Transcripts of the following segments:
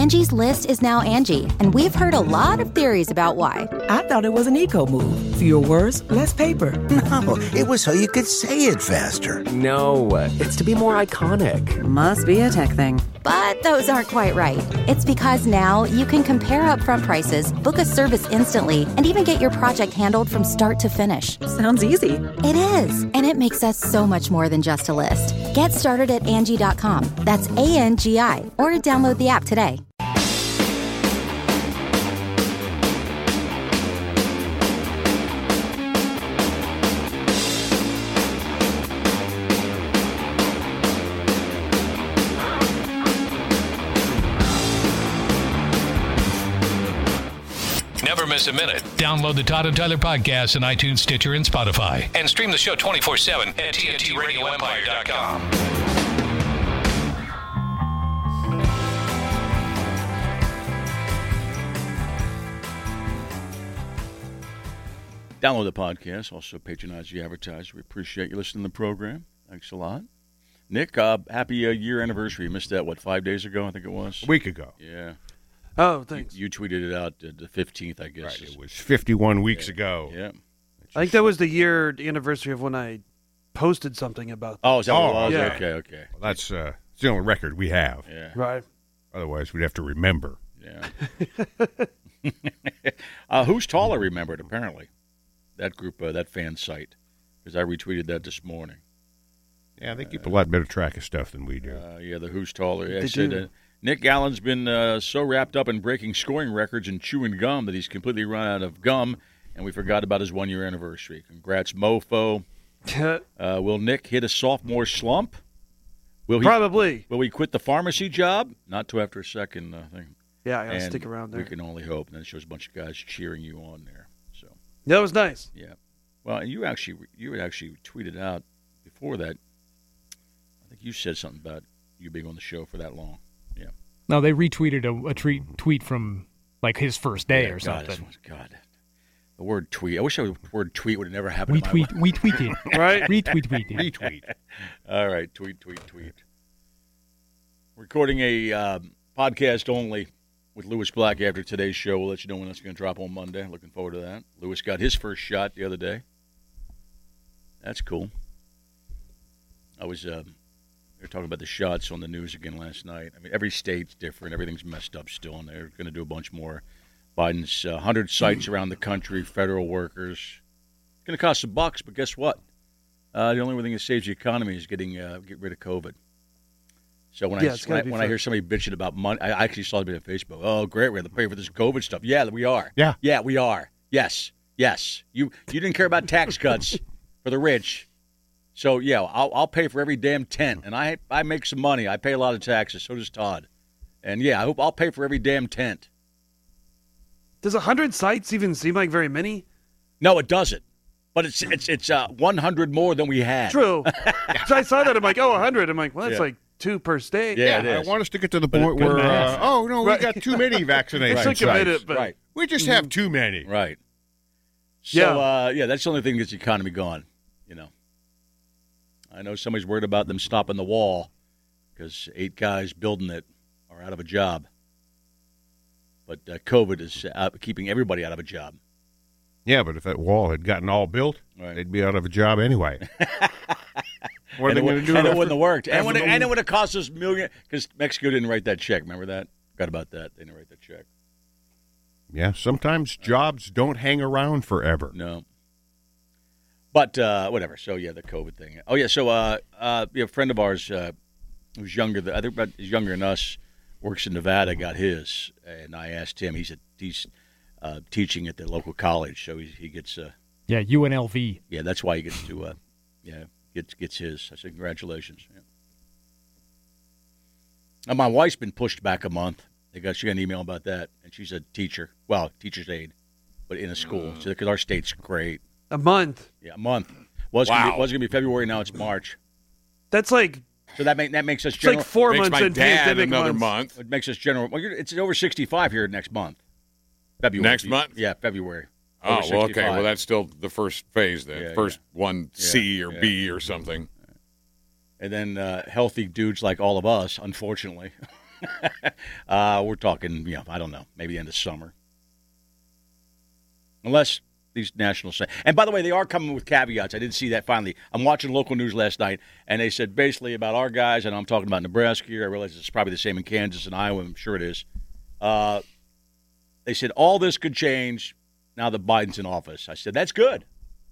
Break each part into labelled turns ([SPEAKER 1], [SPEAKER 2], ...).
[SPEAKER 1] Angie's List is now Angie, and we've heard a lot of theories about why.
[SPEAKER 2] I thought it was an eco move. Fewer words, less paper.
[SPEAKER 3] No, it was so you could say it faster.
[SPEAKER 4] No, it's to be more iconic.
[SPEAKER 5] Must be a tech thing.
[SPEAKER 1] But those aren't quite right. It's because now you can compare upfront prices, book a service instantly, and even get your project handled from start to finish.
[SPEAKER 5] Sounds easy.
[SPEAKER 1] It is, and it makes us so much more than just a list. Get started at Angie.com. That's ANGI, or download the app today.
[SPEAKER 6] Never miss a minute. Download the Todd and Tyler podcast on iTunes, Stitcher, and Spotify. And stream the show 24/7 at TNTRadioEmpire.com.
[SPEAKER 7] Download the podcast. Also patronize the advertiser. We appreciate you listening to the program. Thanks a lot. Nick, happy year anniversary. You missed that, 5 days ago, I think it was?
[SPEAKER 8] A week ago.
[SPEAKER 7] Yeah.
[SPEAKER 9] Oh, thanks.
[SPEAKER 7] You tweeted it out the 15th, I guess.
[SPEAKER 8] Right, it was 51 weeks ago.
[SPEAKER 7] Yeah.
[SPEAKER 9] I think that was the anniversary of when I posted something about that.
[SPEAKER 7] Oh, is that what it was?
[SPEAKER 9] Yeah.
[SPEAKER 7] Okay.
[SPEAKER 8] Well, that's the only record we have.
[SPEAKER 7] Yeah.
[SPEAKER 9] Right.
[SPEAKER 8] Otherwise, we'd have to remember.
[SPEAKER 7] Yeah. Who's Taller remembered, apparently. That group, that fan site. Because I retweeted that this morning.
[SPEAKER 8] Yeah, they keep a lot better track of stuff than we do.
[SPEAKER 7] Yeah, the Who's Taller. Yeah,
[SPEAKER 9] They do.
[SPEAKER 7] Nick Allen's been so wrapped up in breaking scoring records and chewing gum that he's completely run out of gum, and we forgot about his 1 year anniversary. Congrats, mofo. Will Nick hit a sophomore slump?
[SPEAKER 9] Probably.
[SPEAKER 7] Will he quit the pharmacy job? Not till after a second thing.
[SPEAKER 9] Yeah, I got to
[SPEAKER 7] And
[SPEAKER 9] stick around there.
[SPEAKER 7] We can only hope. And then it shows a bunch of guys cheering you on there. So
[SPEAKER 9] That was nice.
[SPEAKER 7] yeah. Well, and you had actually tweeted out before that. I think you said something about you being on the show for that long. Yeah.
[SPEAKER 10] No, they retweeted a tweet from like his first day or something.
[SPEAKER 7] God, the word tweet. I wish the word tweet would have never happened.
[SPEAKER 10] We tweeted.
[SPEAKER 9] Right?
[SPEAKER 10] Retweet.
[SPEAKER 7] All right, tweet. Recording a podcast only with Lewis Black after today's show. We'll let you know when that's going to drop on Monday. Looking forward to that. Lewis got his first shot the other day. That's cool. I was we were talking about the shots on the news again last night. I mean, every state's different. Everything's messed up still, and they're going to do a bunch more. Biden's 100 sites around the country, federal workers. It's going to cost some bucks, but guess what? The only thing that saves the economy is get rid of COVID. So when I hear somebody bitching about money, I actually saw it on Facebook. Oh, great, we have to pay for this COVID stuff. Yeah, we are. Yeah, we are. Yes. You didn't care about tax cuts for the rich. So, yeah, I'll pay for every damn tent. And I make some money. I pay a lot of taxes. So does Todd. And, yeah, I'll pay for every damn tent.
[SPEAKER 9] Does 100 sites even seem like very many?
[SPEAKER 7] No, it doesn't. But it's 100 more than we had.
[SPEAKER 9] True. So I saw that. I'm like, 100. I'm like, well, that's
[SPEAKER 7] Yeah.
[SPEAKER 9] like 2 per state.
[SPEAKER 7] Yeah,
[SPEAKER 8] I want us to get to the point where, we got too many vaccination
[SPEAKER 9] Right.
[SPEAKER 8] sites.
[SPEAKER 9] But
[SPEAKER 7] Right.
[SPEAKER 8] We just have too many.
[SPEAKER 7] Right. So, that's the only thing that gets the economy going, you know. I know somebody's worried about them stopping the wall because 8 guys building it are out of a job. But COVID is keeping everybody out of a job.
[SPEAKER 8] Yeah, but if that wall had gotten all built,
[SPEAKER 7] Right.
[SPEAKER 8] they'd be out of a job anyway. What are they going to do?
[SPEAKER 7] And it wouldn't have worked. And it would have cost us million because Mexico didn't write that check. Remember that? Forgot about that. They didn't write that check.
[SPEAKER 8] Yeah, sometimes jobs don't hang around forever.
[SPEAKER 7] No. But whatever. So yeah, the COVID thing. Oh yeah. So a friend of ours who's younger, I think about he's younger than us, works in Nevada, got his, and I asked him. He's teaching at the local college, so he gets.
[SPEAKER 10] Yeah, UNLV.
[SPEAKER 7] Yeah, that's why he gets to. Gets his. I said congratulations. Yeah. Now, my wife's been pushed back a month. She got an email about that, and she's a teacher. Well, teacher's aide, but in a school. So because our state's great.
[SPEAKER 9] A month.
[SPEAKER 7] Yeah, a month. Was going to be February. Now it's March.
[SPEAKER 9] That's like.
[SPEAKER 7] So that makes us
[SPEAKER 9] It's
[SPEAKER 7] general.
[SPEAKER 9] like 4
[SPEAKER 11] Makes
[SPEAKER 9] months
[SPEAKER 11] my
[SPEAKER 9] in
[SPEAKER 11] dad
[SPEAKER 9] pandemic
[SPEAKER 11] another
[SPEAKER 9] months.
[SPEAKER 11] month.
[SPEAKER 7] It makes us general. Well, it's over 65 here next month. February.
[SPEAKER 11] Next month?
[SPEAKER 7] Yeah, February.
[SPEAKER 11] Oh,
[SPEAKER 7] Over
[SPEAKER 11] well, okay.
[SPEAKER 7] 65.
[SPEAKER 11] Well, that's still the first phase then.
[SPEAKER 7] Yeah,
[SPEAKER 11] First one C or
[SPEAKER 7] yeah.
[SPEAKER 11] B or something.
[SPEAKER 7] And then healthy dudes like all of us, unfortunately, We're talking, I don't know, maybe end of summer. Unless these national say. And by the way, they are coming with caveats. I did see that finally. I'm watching local news last night, and they said basically about our guys, and I'm talking about Nebraska here. I realize it's probably the same in Kansas and Iowa. I'm sure it is. They said all this could change now that Biden's in office. I said, that's good.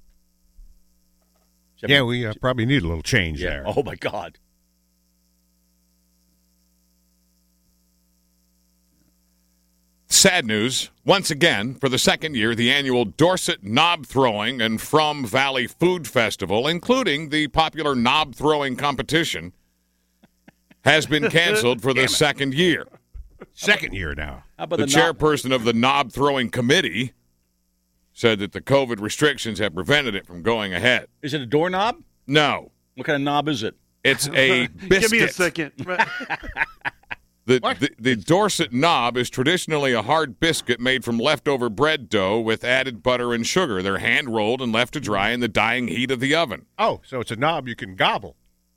[SPEAKER 8] Yeah, we probably need a little change there.
[SPEAKER 7] Oh, my God.
[SPEAKER 11] Sad news. Once again, for the second year, the annual Dorset Knob Throwing and From Valley Food Festival, including the popular knob throwing competition, has been canceled for the second year.
[SPEAKER 8] Second year now.
[SPEAKER 11] The chairperson of the knob throwing committee said that the COVID restrictions have prevented it from going ahead.
[SPEAKER 7] Is it a doorknob?
[SPEAKER 11] No.
[SPEAKER 7] What kind of knob is it?
[SPEAKER 11] It's a biscuit.
[SPEAKER 9] Give me a second.
[SPEAKER 11] The Dorset knob is traditionally a hard biscuit made from leftover bread dough with added butter and sugar. They're hand-rolled and left to dry in the dying heat of the oven.
[SPEAKER 8] Oh, so it's a knob you can gobble.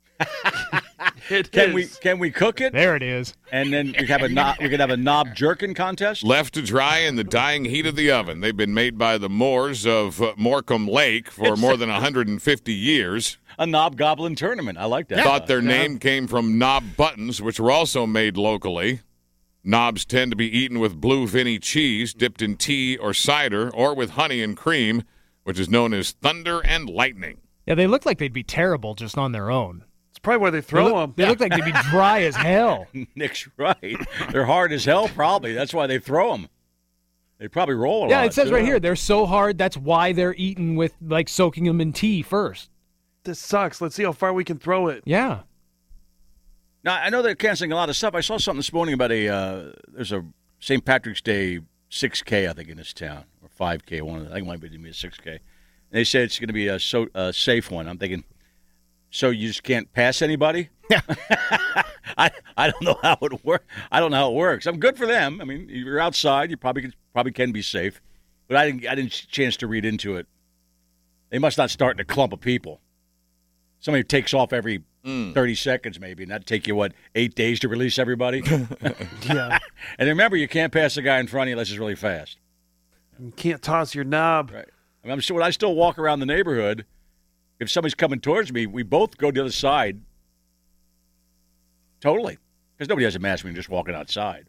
[SPEAKER 7] Can we cook it?
[SPEAKER 10] There it is.
[SPEAKER 7] And then we could have a knob jerkin contest.
[SPEAKER 11] Left to dry in the dying heat of the oven. They've been made by the Moors of Morecambe Lake for more than 150 years.
[SPEAKER 7] A knob goblin tournament. I like that.
[SPEAKER 11] Thought their name came from knob buttons, which were also made locally. Knobs tend to be eaten with blue Vinny cheese, dipped in tea or cider, or with honey and cream, which is known as thunder and lightning.
[SPEAKER 10] Yeah, they look like they'd be terrible just on their own.
[SPEAKER 9] It's probably why they throw them.
[SPEAKER 10] They look like they'd be dry as hell.
[SPEAKER 7] Nick's right. They're hard as hell, probably. That's why they throw them. They probably roll a lot.
[SPEAKER 10] Yeah, it says right here, they're so hard, that's why they're eaten with, soaking them in tea first.
[SPEAKER 9] This sucks. Let's see how far we can throw it.
[SPEAKER 10] Yeah.
[SPEAKER 7] Now, I know they're canceling a lot of stuff. I saw something this morning about there's a St. Patrick's Day 6K, I think, in this town, or 5K, I think it might be a 6K. And they said it's going to be a safe one. I'm thinking, so you just can't pass anybody?
[SPEAKER 8] Yeah.
[SPEAKER 7] I don't know how it works. I don't know how it works. I'm good for them. I mean, you're outside. You probably can be safe. But I didn't chance to read into it. They must not start in a clump of people. Somebody takes off every 30 seconds maybe, and that'd take you, 8 days to release everybody?
[SPEAKER 9] Yeah.
[SPEAKER 7] And remember, you can't pass the guy in front of you unless it's really fast.
[SPEAKER 9] You can't toss your knob.
[SPEAKER 7] Right. I mean, when I still walk around the neighborhood, if somebody's coming towards me, we both go to the other side. Totally. Because nobody has a mask when you're just walking outside.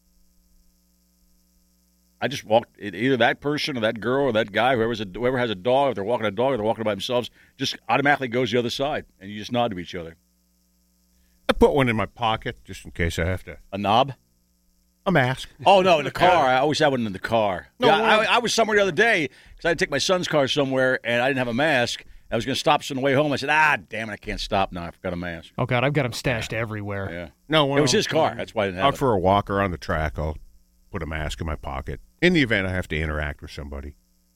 [SPEAKER 7] I just walked, either that person or that girl or that guy, whoever has a dog, if they're walking a dog or they're walking by themselves, just automatically goes the other side, and you just nod to each other.
[SPEAKER 8] I put one in my pocket just in case I have to.
[SPEAKER 7] A knob?
[SPEAKER 8] A mask.
[SPEAKER 7] Oh, no, in the car. I always have one in the car.
[SPEAKER 8] No,
[SPEAKER 7] yeah, I was somewhere the other day because I had to take my son's car somewhere, and I didn't have a mask. I was going to stop on the way home. I said, damn it, I can't stop now. I forgot a mask.
[SPEAKER 10] Oh, God, I've got them stashed everywhere.
[SPEAKER 7] Yeah.
[SPEAKER 8] No,
[SPEAKER 7] it was his car. That's why I didn't have it.
[SPEAKER 8] Out for a walk or on the track, I'll put a mask in my pocket in the event I have to interact with somebody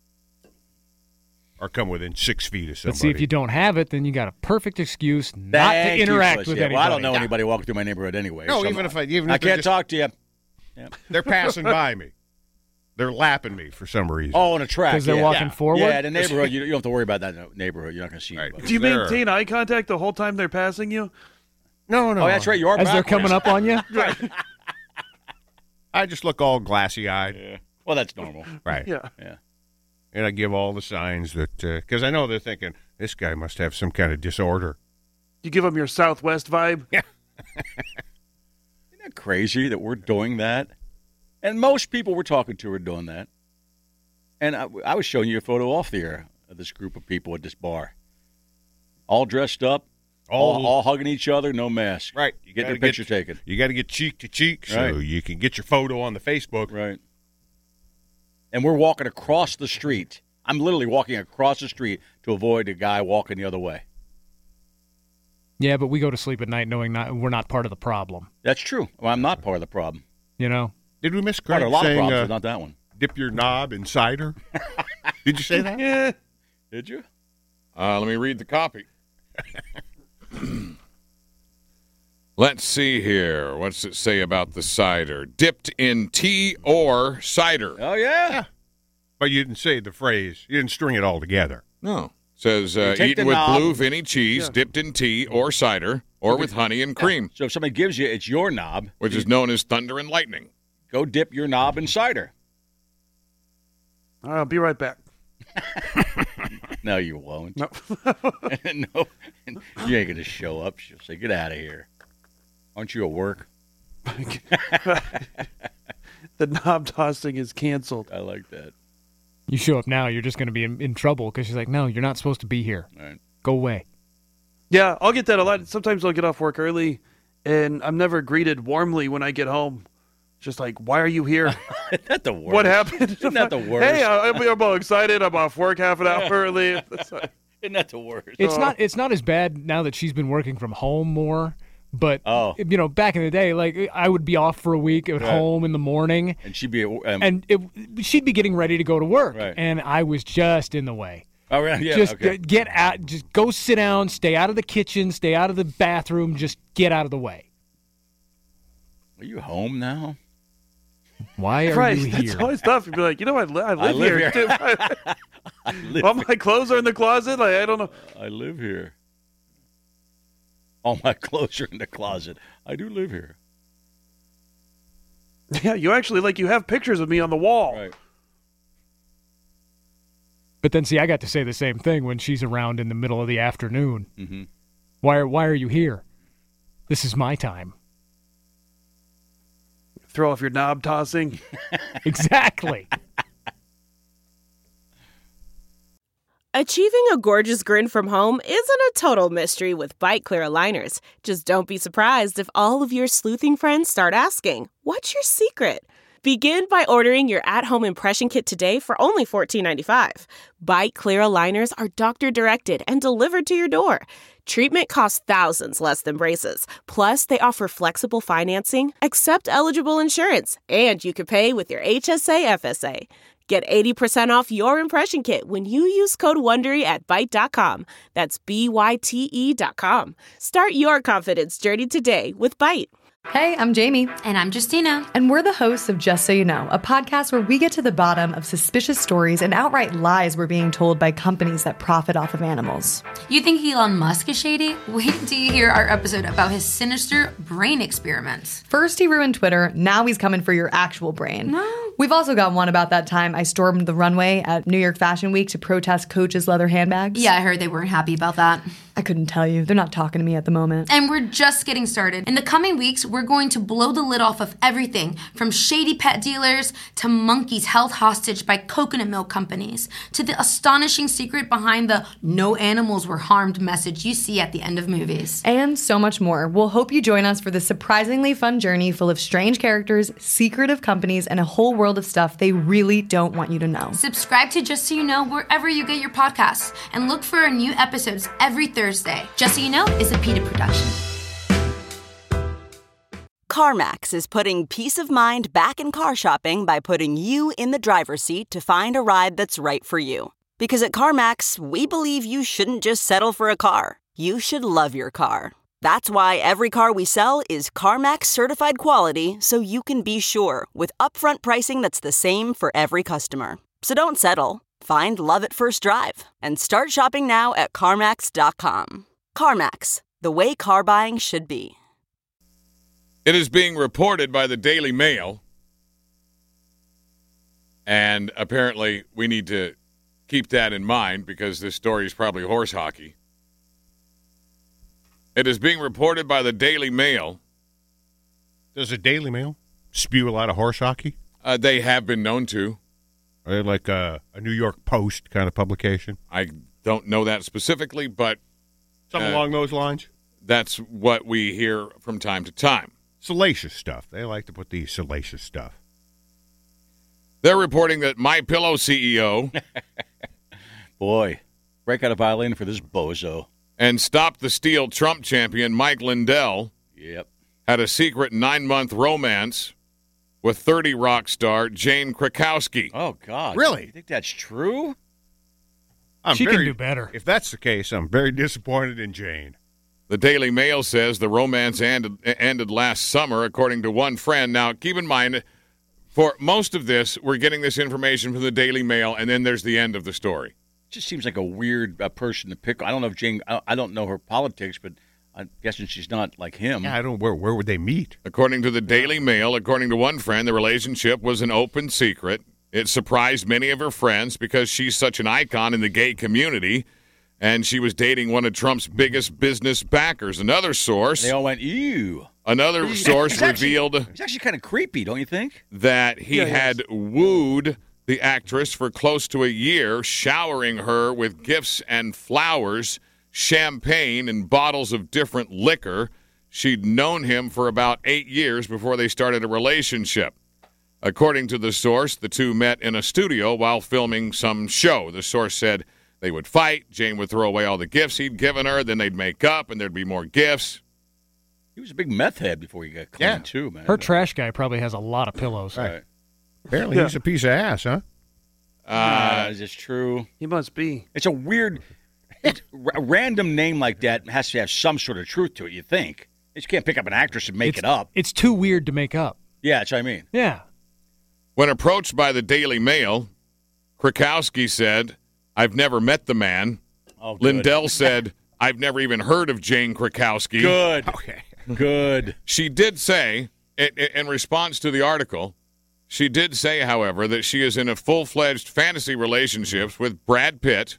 [SPEAKER 8] or come within 6 feet of somebody.
[SPEAKER 10] But see, if you don't have it, then you got a perfect excuse not to interact with anybody.
[SPEAKER 7] Well, I don't know anybody walking through my neighborhood anyway.
[SPEAKER 8] No,
[SPEAKER 7] so
[SPEAKER 8] even if
[SPEAKER 7] I can't talk to you. Yeah.
[SPEAKER 8] They're passing by me. They're lapping me for some reason.
[SPEAKER 7] Oh, on a track.
[SPEAKER 10] Because they're walking forward?
[SPEAKER 7] Yeah, in the neighborhood, you don't have to worry about that neighborhood. You're not going to see anybody.
[SPEAKER 9] Do you maintain eye contact the whole time they're passing you?
[SPEAKER 8] No.
[SPEAKER 7] Oh, that's right. You are
[SPEAKER 10] As they're coming up on you?
[SPEAKER 7] Right.
[SPEAKER 8] I just look all glassy-eyed.
[SPEAKER 7] Yeah. Well, that's normal.
[SPEAKER 8] Right.
[SPEAKER 9] Yeah.
[SPEAKER 8] And I give all the signs that, because I know they're thinking, this guy must have some kind of disorder.
[SPEAKER 9] You give them your Southwest vibe?
[SPEAKER 8] Yeah.
[SPEAKER 7] Isn't that crazy that we're doing that? And most people we're talking to are doing that. And I was showing you a photo off the air of this group of people at this bar. All dressed up, all hugging each other, no mask.
[SPEAKER 8] Right.
[SPEAKER 7] You get their picture taken.
[SPEAKER 8] You got to get cheek to cheek so you can get your photo on the Facebook.
[SPEAKER 7] Right. And we're walking across the street. I'm literally walking across the street to avoid a guy walking the other way.
[SPEAKER 10] Yeah, but we go to sleep at night knowing we're not part of the problem.
[SPEAKER 7] That's true. Well, I'm not part of the problem.
[SPEAKER 10] You know?
[SPEAKER 8] Did we miss
[SPEAKER 7] Part
[SPEAKER 8] Craig
[SPEAKER 7] of a lot of
[SPEAKER 8] saying,
[SPEAKER 7] problems, but not that one.
[SPEAKER 8] Dip your knob in cider? Did you say that?
[SPEAKER 7] Yeah. Did you?
[SPEAKER 11] Let me read the copy. Let's see here. What's it say about the cider? Dipped in tea or cider.
[SPEAKER 7] Oh, yeah.
[SPEAKER 8] But you didn't say the phrase. You didn't string it all together.
[SPEAKER 11] No. Says
[SPEAKER 7] take
[SPEAKER 11] eaten
[SPEAKER 7] the
[SPEAKER 11] with
[SPEAKER 7] knob.
[SPEAKER 11] blue Vinny cheese, dipped in tea or cider, or with honey and cream,
[SPEAKER 7] So if somebody gives you, it's your knob.
[SPEAKER 11] which is known as thunder and lightning.
[SPEAKER 7] Go dip your knob in cider.
[SPEAKER 9] All right, I'll be right back.
[SPEAKER 7] No, you won't.
[SPEAKER 9] No.
[SPEAKER 7] No, you ain't going to show up. She'll say, get out of here. Aren't you at work?
[SPEAKER 9] The knob tossing is canceled.
[SPEAKER 7] I like that.
[SPEAKER 10] You show up now, you're just going to be in trouble because she's like, no, you're not supposed to be here.
[SPEAKER 7] All right.
[SPEAKER 10] Go away.
[SPEAKER 9] Yeah, I'll get that a lot. Sometimes I'll get off work early, and I'm never greeted warmly when I get home. Just like, why are you here?
[SPEAKER 7] Isn't that the worst?
[SPEAKER 9] What happened?
[SPEAKER 7] Isn't that the worst?
[SPEAKER 9] Hey, I'm all excited. I'm off work half an hour early.
[SPEAKER 7] Isn't that the worst?
[SPEAKER 10] It's not as bad now that she's been working from home more. But back in the day, like I would be off for a week at home in the morning,
[SPEAKER 7] and she'd be
[SPEAKER 10] she'd be getting ready to go to work,
[SPEAKER 7] right.
[SPEAKER 10] and I was just in the way.
[SPEAKER 7] Oh, right. Yeah,
[SPEAKER 10] just
[SPEAKER 7] okay.
[SPEAKER 10] get out, just go sit down, stay out of the kitchen, stay out of the bathroom, just get out of the way.
[SPEAKER 7] Are you home now?
[SPEAKER 10] Why are you here?
[SPEAKER 9] That's always tough. You'd be like, I live here. Too. All my clothes are in the closet. Like, I don't know.
[SPEAKER 7] I live here. All my clothes are in the closet. I do live here.
[SPEAKER 9] Yeah, you actually, you have pictures of me on the wall.
[SPEAKER 7] Right.
[SPEAKER 10] But then, see, I got to say the same thing when she's around in the middle of the afternoon.
[SPEAKER 7] Mm-hmm.
[SPEAKER 10] Why are you here? This is my time.
[SPEAKER 9] Throw off your knob tossing.
[SPEAKER 10] Exactly.
[SPEAKER 5] Achieving a gorgeous grin from home isn't a total mystery with Bite Clear aligners. Just don't be surprised if all of your sleuthing friends start asking, what's your secret? Begin by ordering your at-home impression kit today for only $14.95. Bite Clear aligners are doctor-directed and delivered to your door. Treatment costs thousands less than braces. Plus, they offer flexible financing, accept eligible insurance, and you can pay with your HSA FSA. Get 80% off your impression kit when you use code WONDERY at Byte.com. That's BYTE.com. Start your confidence journey today with Byte.
[SPEAKER 12] Hey, I'm Jamie.
[SPEAKER 13] And I'm Justina.
[SPEAKER 12] And we're the hosts of Just So You Know, a podcast where we get to the bottom of suspicious stories and outright lies we're being told by companies that profit off of animals.
[SPEAKER 13] You think Elon Musk is shady? Wait till you hear our episode about his sinister brain experiments.
[SPEAKER 12] First he ruined Twitter, now he's coming for your actual brain.
[SPEAKER 13] No.
[SPEAKER 12] We've also got one about that time I stormed the runway at New York Fashion Week to protest Coach's leather handbags.
[SPEAKER 13] Yeah, I heard they weren't happy about that.
[SPEAKER 12] I couldn't tell you. They're not talking to me at the moment.
[SPEAKER 13] And we're just getting started. In the coming weeks, we're going to blow the lid off of everything from shady pet dealers to monkeys held hostage by coconut milk companies to the astonishing secret behind the no animals were harmed message you see at the end of movies.
[SPEAKER 12] And so much more. We'll hope you join us for this surprisingly fun journey full of strange characters, secretive companies, and a whole world of stuff they really don't want you to know.
[SPEAKER 13] Subscribe to Just So You Know wherever you get your podcasts and look for our new episodes every Thursday. Just So You Know is a PETA production.
[SPEAKER 14] CarMax is putting peace of mind back in car shopping by putting you in the driver's seat to find a ride that's right for you. Because at CarMax, we believe you shouldn't just settle for a car. You should love your car. That's why every car we sell is CarMax certified quality, so you can be sure with upfront pricing that's the same for every customer. So don't settle. Find love at first drive and start shopping now at CarMax.com. CarMax, the way car buying should be.
[SPEAKER 11] It is being reported by the Daily Mail, and apparently we need to keep that in mind because this story is probably horse hockey. It is being reported by the Daily Mail.
[SPEAKER 8] Does the Daily Mail spew a lot of horse hockey?
[SPEAKER 11] They have been known to.
[SPEAKER 8] Are they like a New York Post kind of publication?
[SPEAKER 11] I don't know that specifically, but
[SPEAKER 8] something along those lines.
[SPEAKER 11] That's what we hear from time to time.
[SPEAKER 8] Salacious stuff. They like to put the salacious stuff.
[SPEAKER 11] They're reporting that MyPillow CEO
[SPEAKER 7] boy, break out a violin for this bozo.
[SPEAKER 11] And Stop the Steal Trump champion Mike Lindell had a secret 9-month romance with 30 Rock star Jane Krakowski.
[SPEAKER 7] Oh, God.
[SPEAKER 8] Really?
[SPEAKER 7] You think that's true?
[SPEAKER 10] She can do better.
[SPEAKER 8] If that's the case, I'm very disappointed in Jane.
[SPEAKER 11] The Daily Mail says the romance ended last summer, according to one friend. Now, keep in mind, for most of this, we're getting this information from the Daily Mail, and then there's the end of the story.
[SPEAKER 7] Just seems like a weird person to pick. I don't know if Jane. I don't know her politics, but I'm guessing she's not like him.
[SPEAKER 8] Yeah, I don't. Where would they meet?
[SPEAKER 11] According to the Daily Mail, according to one friend, the relationship was an open secret. It surprised many of her friends because she's such an icon in the gay community, and she was dating one of Trump's biggest business backers. Another source.
[SPEAKER 7] They all went, ew.
[SPEAKER 11] Another source revealed.
[SPEAKER 7] It's actually kind of creepy, don't you think?
[SPEAKER 11] That he had wooed the actress for close to a year, showering her with gifts and flowers, champagne, and bottles of different liquor. She'd known him for about 8 years before they started a relationship. According to the source, the two met in a studio while filming some show. The source said they would fight. Jane would throw away all the gifts he'd given her. Then they'd make up, and there'd be more gifts.
[SPEAKER 7] He was a big meth head before he got clean, too, man.
[SPEAKER 10] Her trash guy probably has a lot of pillows.
[SPEAKER 7] Right.
[SPEAKER 8] Apparently he's a piece of ass, huh?
[SPEAKER 7] Is this true?
[SPEAKER 9] He must be.
[SPEAKER 7] It's a weird, a random name like that has to have some sort of truth to it, you think. You just can't pick up an actress and make it up.
[SPEAKER 10] It's too weird to make up.
[SPEAKER 7] Yeah, that's what I mean.
[SPEAKER 10] Yeah.
[SPEAKER 11] When approached by the Daily Mail, Krakowski said, "I've never met the man."
[SPEAKER 7] Oh, good.
[SPEAKER 11] Lindell said, "I've never even heard of Jane Krakowski."
[SPEAKER 7] Good.
[SPEAKER 8] Okay.
[SPEAKER 7] Good.
[SPEAKER 11] She did say, in response to the article, she did say, however, that she is in a full-fledged fantasy relationships with Brad Pitt,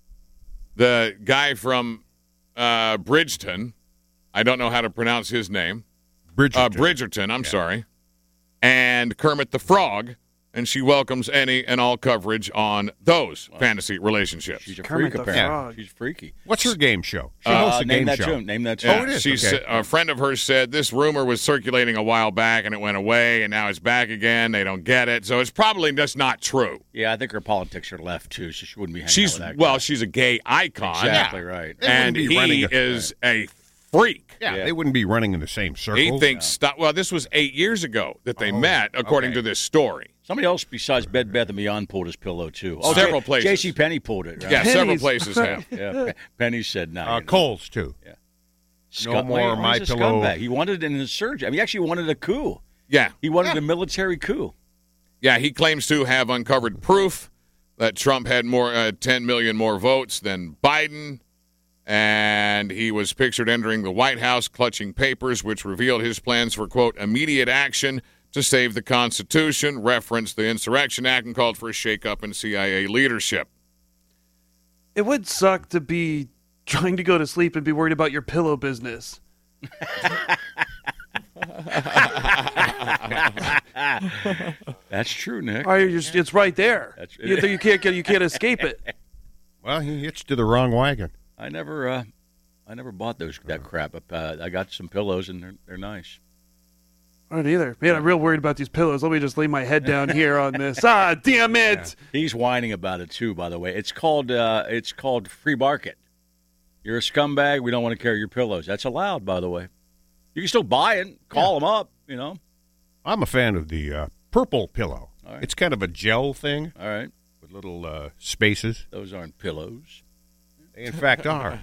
[SPEAKER 11] the guy from Bridgerton. I don't know how to pronounce his name. Bridgerton, I'm sorry. And Kermit the Frog, and she welcomes any and all coverage on those fantasy relationships.
[SPEAKER 7] She's a freak, apparently. She's freaky.
[SPEAKER 8] What's her game show? She hosts a game show.
[SPEAKER 7] Name that tune.
[SPEAKER 11] Oh, it is. A friend of hers said this rumor was circulating a while back, and it went away, and now it's back again. They don't get it, so it's probably just not true.
[SPEAKER 7] Yeah, I think her politics are left, too, so she wouldn't be hanging out with that guy.
[SPEAKER 11] She's a gay icon.
[SPEAKER 7] Exactly right.
[SPEAKER 11] And he is a freak.
[SPEAKER 8] Yeah, they wouldn't be running in the same circle.
[SPEAKER 11] He thinks, this was 8 years ago that they met, according to this story.
[SPEAKER 7] Somebody else besides Bed Bath & Beyond pulled his pillow, too.
[SPEAKER 11] Oh, several places.
[SPEAKER 7] J.C. Penney pulled it, right?
[SPEAKER 11] Yeah, several places have.
[SPEAKER 7] Yeah, Penny said no.
[SPEAKER 8] Kohl's, too.
[SPEAKER 7] Yeah.
[SPEAKER 8] No more My Pillow.
[SPEAKER 7] Scumbag. He wanted an insurgent. I mean, he actually wanted a coup.
[SPEAKER 11] Yeah.
[SPEAKER 7] He wanted a military coup.
[SPEAKER 11] Yeah, he claims to have uncovered proof that Trump had 10 million more votes than Biden. And he was pictured entering the White House clutching papers, which revealed his plans for, quote, immediate action to save the Constitution, referenced the Insurrection Act, and called for a shakeup in CIA leadership.
[SPEAKER 9] It would suck to be trying to go to sleep and be worried about your pillow business.
[SPEAKER 7] That's true, Nick.
[SPEAKER 9] It's right there. You can't escape it.
[SPEAKER 8] Well, he hitched to the wrong wagon.
[SPEAKER 7] I never bought that crap. I got some pillows, and they're nice.
[SPEAKER 9] I don't either. Man, I'm real worried about these pillows. Let me just lay my head down here on this. Ah, damn it!
[SPEAKER 7] Yeah. He's whining about it too. By the way, it's called free market. You're a scumbag. We don't want to carry your pillows. That's allowed, by the way. You can still buy it. Call them up. You know.
[SPEAKER 8] I'm a fan of the purple pillow.
[SPEAKER 7] Right.
[SPEAKER 8] It's kind of a gel thing.
[SPEAKER 7] All right.
[SPEAKER 8] With little spaces.
[SPEAKER 7] Those aren't pillows.
[SPEAKER 8] They, in fact, are.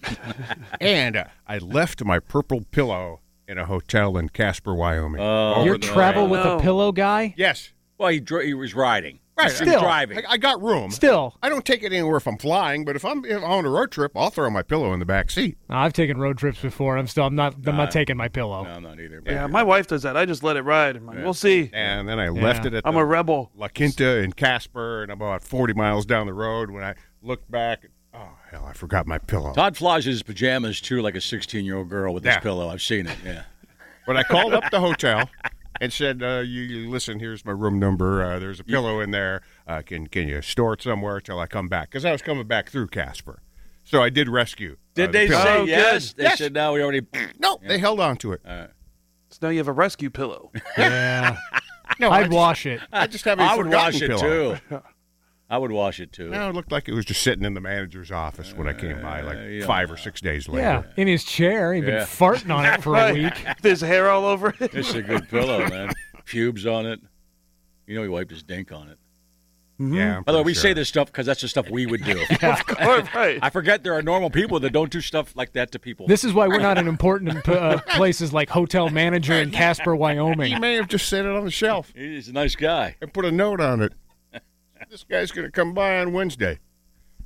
[SPEAKER 8] And I left my purple pillow in a hotel in Casper, Wyoming.
[SPEAKER 10] You're travel with a pillow guy?
[SPEAKER 8] Yes.
[SPEAKER 7] Well, he was riding.
[SPEAKER 8] Right.
[SPEAKER 7] He was driving.
[SPEAKER 8] I got room.
[SPEAKER 10] Still.
[SPEAKER 8] I don't take it anywhere if I'm flying, but if I'm on a road trip, I'll throw my pillow in the back seat.
[SPEAKER 10] I've taken road trips before. I'm not taking my pillow.
[SPEAKER 7] No, I'm not either.
[SPEAKER 9] Yeah, my wife does that. I just let it ride. I'm like, we'll see.
[SPEAKER 8] And then I left it at
[SPEAKER 9] I'm a rebel.
[SPEAKER 8] La Quinta in Casper, and about 40 miles down the road when I looked back. Oh, hell, I forgot my pillow.
[SPEAKER 7] Todd flies in his pajamas, too, like a 16-year-old girl with his pillow. I've seen it, yeah.
[SPEAKER 8] But I called up the hotel and said, you listen, here's my room number. There's a pillow in there. Can you store it somewhere till I come back? Because I was coming back through Casper. So I did rescue.
[SPEAKER 7] Did they say yes? They said, no, we already...
[SPEAKER 8] No, they held on to it.
[SPEAKER 7] All right.
[SPEAKER 9] So now you have a rescue pillow.
[SPEAKER 10] Yeah.
[SPEAKER 8] No,
[SPEAKER 10] I'd wash it.
[SPEAKER 8] I just have a
[SPEAKER 7] I would wash it,
[SPEAKER 8] pillow.
[SPEAKER 7] too. I would wash it, too.
[SPEAKER 8] No, it looked like it was just sitting in the manager's office when I came by, like 5 or 6 days later.
[SPEAKER 10] Yeah, in his chair. He'd been farting on it for a week.
[SPEAKER 9] There's hair all over it.
[SPEAKER 7] It's a good pillow, man. Pubes on it. You know he wiped his dink on it.
[SPEAKER 8] Mm-hmm. Yeah.
[SPEAKER 7] By the way, we say this stuff because that's the stuff we would do.
[SPEAKER 9] Of course, right.
[SPEAKER 7] I forget there are normal people that don't do stuff like that to people.
[SPEAKER 10] This is why we're not in important places like hotel manager in Casper, Wyoming.
[SPEAKER 8] He may have just set it on the shelf.
[SPEAKER 7] He's a nice guy.
[SPEAKER 8] And put a note on it. This guy's going to come by on Wednesday.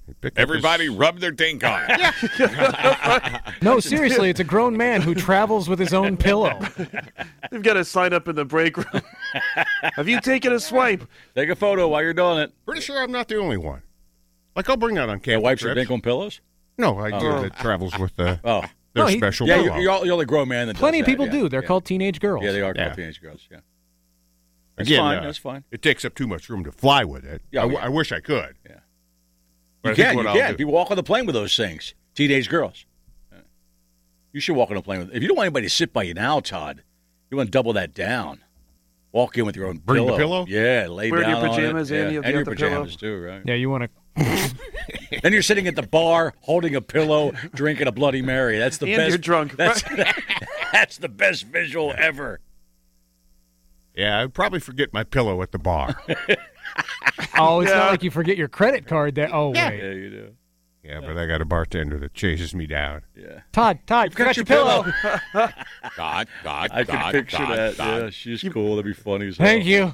[SPEAKER 11] Everybody rub their dink on it.
[SPEAKER 10] No, seriously, it's a grown man who travels with his own pillow.
[SPEAKER 9] They've got to sign up in the break room. Have you taken a swipe?
[SPEAKER 7] Take a photo while you're doing it.
[SPEAKER 8] Pretty sure I'm not the only one. Like, I'll bring that on camping
[SPEAKER 7] wipes your
[SPEAKER 8] trips.
[SPEAKER 7] dink on pillows?
[SPEAKER 8] No, I do that travels with their special
[SPEAKER 7] Yeah,
[SPEAKER 8] pillow.
[SPEAKER 7] you're the only grown man that does
[SPEAKER 10] Plenty of
[SPEAKER 7] that,
[SPEAKER 10] people
[SPEAKER 7] yeah.
[SPEAKER 10] do. They're called teenage girls.
[SPEAKER 7] Yeah, they are called teenage girls, yeah. That's
[SPEAKER 8] Again,
[SPEAKER 7] fine. That's fine.
[SPEAKER 8] It takes up too much room to fly with it.
[SPEAKER 7] Yeah,
[SPEAKER 8] I wish I could.
[SPEAKER 7] Yeah.
[SPEAKER 8] But
[SPEAKER 7] You
[SPEAKER 8] I think
[SPEAKER 7] can.
[SPEAKER 8] what
[SPEAKER 7] You
[SPEAKER 8] I'll
[SPEAKER 7] can.
[SPEAKER 8] do-
[SPEAKER 7] People walk on the plane with those things. Teenage girls. Yeah. You should walk on a plane with. If you don't want anybody to sit by you now, Todd, you want to double that down. Walk in with your own
[SPEAKER 8] Bring
[SPEAKER 7] pillow.
[SPEAKER 8] the pillow?
[SPEAKER 7] Yeah, lay
[SPEAKER 9] Wear
[SPEAKER 7] down
[SPEAKER 9] your pajamas
[SPEAKER 7] on it.
[SPEAKER 9] and you
[SPEAKER 7] and your
[SPEAKER 9] have the pillow.
[SPEAKER 7] pajamas too, right?
[SPEAKER 10] Yeah, you want to.
[SPEAKER 7] Then you're sitting at the bar holding a pillow, drinking a Bloody Mary. That's the
[SPEAKER 9] And
[SPEAKER 7] best.
[SPEAKER 9] you're drunk.
[SPEAKER 7] That's the best visual ever.
[SPEAKER 8] Yeah, I'd probably forget my pillow at the bar.
[SPEAKER 10] Oh, it's not like you forget your credit card there. Oh,
[SPEAKER 8] Yeah.
[SPEAKER 10] wait.
[SPEAKER 7] Yeah, you do.
[SPEAKER 8] Yeah, but I got a bartender that chases me down.
[SPEAKER 7] Yeah.
[SPEAKER 10] Todd, you forgot your pillow.
[SPEAKER 11] God.
[SPEAKER 7] I can picture that. Yeah, she's cool. That'd be funny as hell.
[SPEAKER 10] Thank you.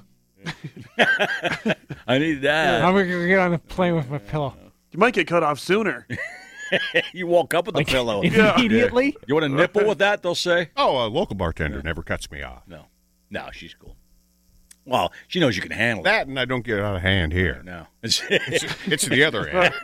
[SPEAKER 7] I need that.
[SPEAKER 10] I'm going to get on the plane with my pillow.
[SPEAKER 9] You might get cut off sooner.
[SPEAKER 7] You walk up with the pillow.
[SPEAKER 10] Immediately?
[SPEAKER 7] You want a nipple with that, they'll say?
[SPEAKER 8] Oh, a local bartender never cuts me off.
[SPEAKER 7] No, she's cool. Well, she knows you can handle it.
[SPEAKER 8] That and I don't get out of hand here.
[SPEAKER 7] No.
[SPEAKER 8] It's the other end.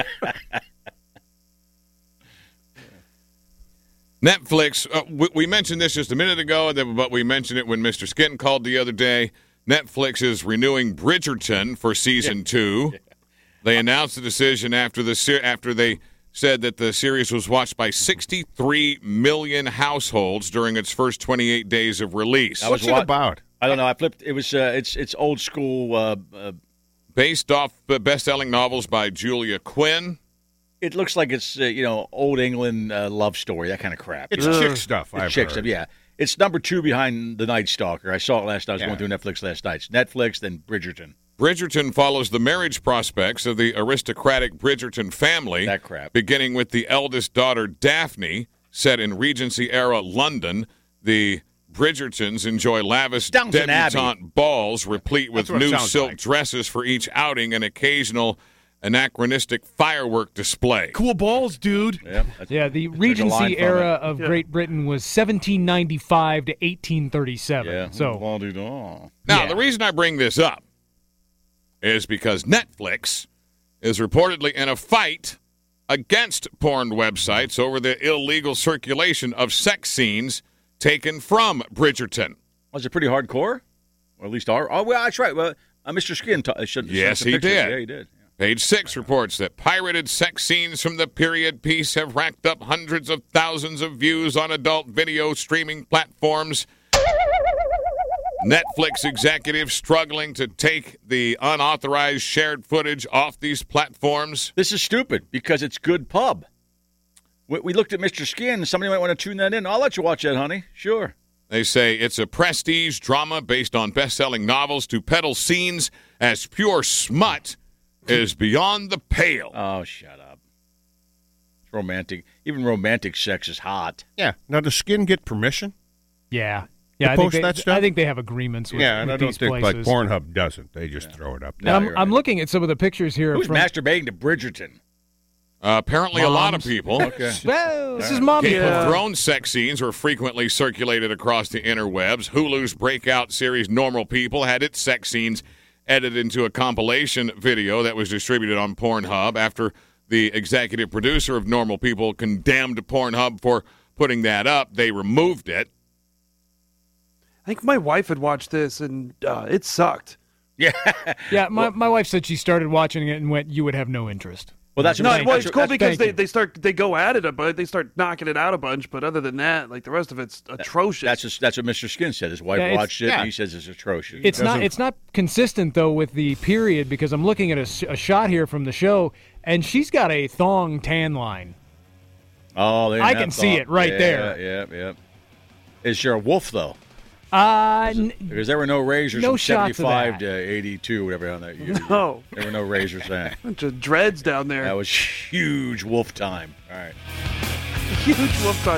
[SPEAKER 11] Netflix, we mentioned this just a minute ago, but we mentioned it when Mr. Skin called the other day. Netflix is renewing Bridgerton for season 2. Yeah. They announced the decision after they said that the series was watched by 63 million households during its first 28 days of release.
[SPEAKER 8] What's it about?
[SPEAKER 7] I don't know. I flipped. It was. It's old school.
[SPEAKER 11] Based off best-selling novels by Julia Quinn.
[SPEAKER 7] It looks like it's old England love story, that kind of crap.
[SPEAKER 8] It's chick stuff.
[SPEAKER 7] It's
[SPEAKER 8] I've
[SPEAKER 7] chick
[SPEAKER 8] heard.
[SPEAKER 7] stuff. Yeah, it's number 2 behind The Night Stalker. I saw it last night. I was going through Netflix last night. It's Netflix, then Bridgerton.
[SPEAKER 11] Bridgerton follows the marriage prospects of the aristocratic Bridgerton family.
[SPEAKER 7] That crap.
[SPEAKER 11] Beginning with the eldest daughter, Daphne, set in Regency-era London. The Bridgertons enjoy lavish
[SPEAKER 7] Downton
[SPEAKER 11] debutante balls replete with
[SPEAKER 8] what it
[SPEAKER 11] new
[SPEAKER 8] sounds
[SPEAKER 11] silk
[SPEAKER 8] like.
[SPEAKER 11] dresses for each outing and occasional anachronistic firework display.
[SPEAKER 9] Cool balls, dude.
[SPEAKER 10] Yeah, the
[SPEAKER 7] line
[SPEAKER 10] Regency
[SPEAKER 7] from
[SPEAKER 10] era
[SPEAKER 7] it.
[SPEAKER 10] of Great Britain was 1795 to 1837.
[SPEAKER 7] Yeah.
[SPEAKER 10] So
[SPEAKER 11] Now, the reason I bring this up is because Netflix is reportedly in a fight against porn websites over the illegal circulation of sex scenes taken from Bridgerton.
[SPEAKER 7] Was it pretty hardcore? Or at least our. Oh, well, that's right. Well, Mr. Skin showed
[SPEAKER 11] Yes,
[SPEAKER 7] some
[SPEAKER 11] he
[SPEAKER 7] pictures.
[SPEAKER 11] did.
[SPEAKER 7] Yeah, he did.
[SPEAKER 11] Page 6 reports that pirated sex scenes from the period piece have racked up hundreds of thousands of views on adult video streaming platforms. Netflix executives struggling to take the unauthorized shared footage off these platforms.
[SPEAKER 7] This is stupid because it's good pub. We looked at Mr. Skin. Somebody might want to tune that in. I'll let you watch that, honey. Sure.
[SPEAKER 11] They say it's a prestige drama based on best-selling novels. To peddle scenes as pure smut is beyond the pale.
[SPEAKER 7] Oh, shut up. It's romantic. Even romantic sex is hot.
[SPEAKER 8] Yeah. Now, does Skin get permission?
[SPEAKER 10] Yeah.
[SPEAKER 8] To
[SPEAKER 10] I
[SPEAKER 8] post
[SPEAKER 10] think
[SPEAKER 8] that stuff?
[SPEAKER 10] I think they have agreements with,
[SPEAKER 8] Yeah, and I
[SPEAKER 10] with
[SPEAKER 8] don't
[SPEAKER 10] these
[SPEAKER 8] think
[SPEAKER 10] places.
[SPEAKER 8] like Pornhub doesn't. They just throw it up.
[SPEAKER 10] And I'm looking at some of the pictures here.
[SPEAKER 7] Who's
[SPEAKER 10] from,
[SPEAKER 7] masturbating to Bridgerton?
[SPEAKER 11] Apparently a lot of people.
[SPEAKER 7] Okay.
[SPEAKER 10] Well, this is Mommy.
[SPEAKER 11] Game of Thrones sex scenes were frequently circulated across the interwebs. Hulu's breakout series Normal People had its sex scenes edited into a compilation video that was distributed on Pornhub after the executive producer of Normal People condemned Pornhub for putting that up. They removed it.
[SPEAKER 9] I think my wife had watched this, and it sucked.
[SPEAKER 7] Yeah.
[SPEAKER 10] Yeah, my wife said she started watching it and went, "You would have no interest."
[SPEAKER 7] Well, that's
[SPEAKER 9] No,
[SPEAKER 7] what
[SPEAKER 9] well, it's cool because
[SPEAKER 10] thank you.
[SPEAKER 9] they go at it a bunch, they start knocking it out a bunch, but other than that, like the rest of it's atrocious.
[SPEAKER 7] That's what Mr. Skin said. His wife
[SPEAKER 10] Yeah,
[SPEAKER 7] watched it, and he says it's atrocious.
[SPEAKER 10] It's not consistent though with the period because I'm looking at a shot here from the show, and she's got a thong tan line.
[SPEAKER 7] Oh,
[SPEAKER 10] I can see it right there.
[SPEAKER 7] Yeah. Is there a wolf though? Because there were no razors
[SPEAKER 10] no
[SPEAKER 7] from
[SPEAKER 10] shots of
[SPEAKER 7] 75
[SPEAKER 10] that.
[SPEAKER 7] to 82, whatever on that year.
[SPEAKER 9] No.
[SPEAKER 7] There were no razors then.
[SPEAKER 9] Bunch of dreads down there.
[SPEAKER 7] That was huge wolf time. All right.
[SPEAKER 9] Huge wolf time.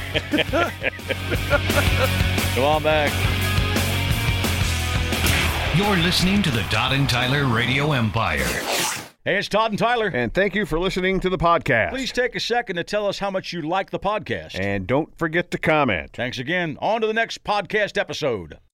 [SPEAKER 7] Come on back.
[SPEAKER 6] You're listening to the Todd and Tyler Radio Empire.
[SPEAKER 7] Hey, it's Todd and Tyler.
[SPEAKER 8] And thank you for listening to the podcast.
[SPEAKER 7] Please take a second to tell us how much you like the podcast.
[SPEAKER 8] And don't forget to comment.
[SPEAKER 7] Thanks again. On to the next podcast episode.